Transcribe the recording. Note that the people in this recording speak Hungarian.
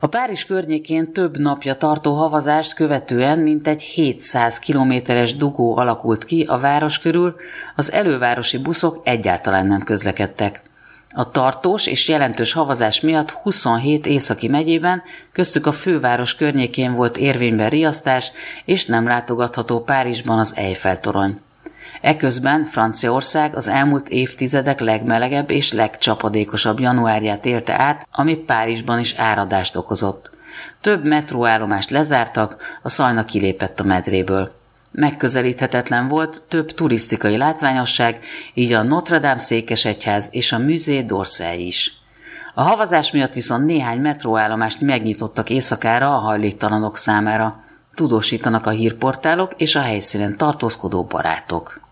A Párizs környékén több napja tartó havazást követően mintegy 700 kilométeres dugó alakult ki a város körül, az elővárosi buszok egyáltalán nem közlekedtek. A tartós és jelentős havazás miatt 27 északi megyében, köztük a főváros környékén volt érvényben riasztás, és nem látogatható Párizsban az Eiffel-torony. Eközben Franciaország az elmúlt évtizedek legmelegebb és legcsapadékosabb januárját élte át, ami Párizsban is áradást okozott. Több metróállomást lezártak, a Szajna kilépett a medréből. Megközelíthetetlen volt több turisztikai látványosság, így a Notre-Dame székesegyház és a Musée d'Orsay is. A havazás miatt viszont néhány metróállomást megnyitottak éjszakára a hajléktalanok számára. Tudósítanak a hírportálok és a helyszínen tartózkodó barátok.